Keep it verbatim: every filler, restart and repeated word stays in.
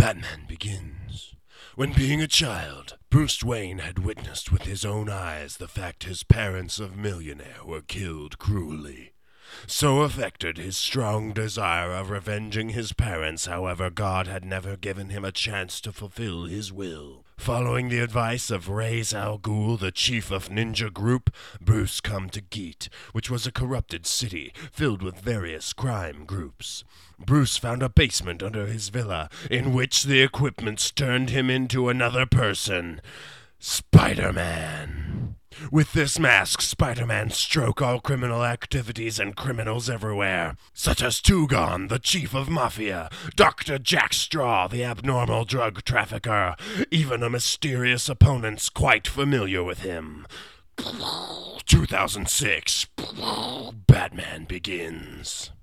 Batman Begins. When being a child, Bruce Wayne had witnessed with his own eyes the fact his parents of millionaire were killed cruelly. So affected his strong desire of revenging his parents, however, God had never given him a chance to fulfill his will. Following the advice of Ra's al Ghul, the chief of Ninja Group, Bruce come to Geet, which was a corrupted city filled with various crime groups. Bruce found a basement under his villa, in which the equipments turned him into another person, Spider-Man. With this mask, Spider-Man stroke all criminal activities and criminals everywhere, such as Tugon, the chief of Mafia, Doctor Jack Straw, the abnormal drug trafficker, even a mysterious opponent's quite familiar with him. two thousand six, Batman Begins.